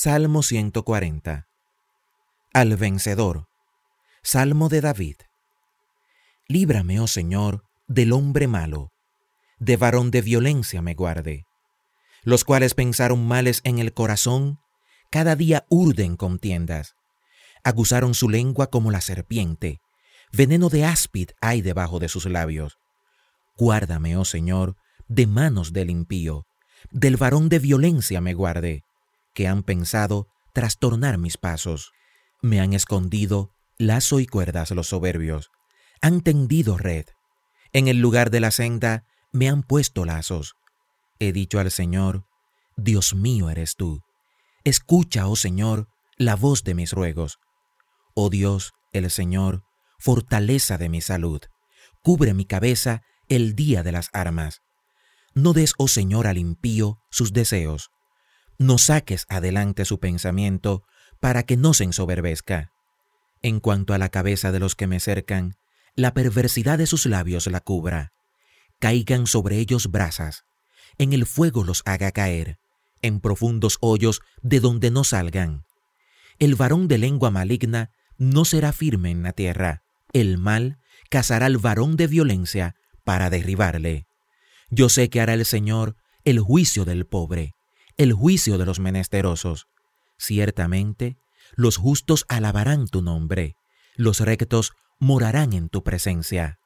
Salmo 140. Al vencedor. Salmo de David. Líbrame, oh Señor, del hombre malo, de varón de violencia me guarde. Los cuales pensaron males en el corazón, cada día urden contiendas. Aguzaron su lengua como la serpiente, veneno de áspid hay debajo de sus labios. Guárdame, oh Señor, de manos del impío, del varón de violencia me guarde, que han pensado trastornar mis pasos. Me han escondido lazo y cuerdas los soberbios, han tendido red. En el lugar de la senda me han puesto lazos. He dicho al Señor, Dios mío eres tú. Escucha, oh Señor, la voz de mis ruegos. Oh Dios, el Señor, fortaleza de mi salud, cubre mi cabeza el día de las armas. No des, oh Señor, al impío sus deseos. No saques adelante su pensamiento para que no se ensoberbezca. En cuanto a la cabeza de los que me cercan, la perversidad de sus labios la cubra. Caigan sobre ellos brasas, en el fuego los haga caer, en profundos hoyos de donde no salgan. El varón de lengua maligna no será firme en la tierra. El mal cazará al varón de violencia para derribarle. Yo sé que hará el Señor el juicio del pobre, el juicio de los menesterosos. Ciertamente, los justos alabarán tu nombre, los rectos morarán en tu presencia.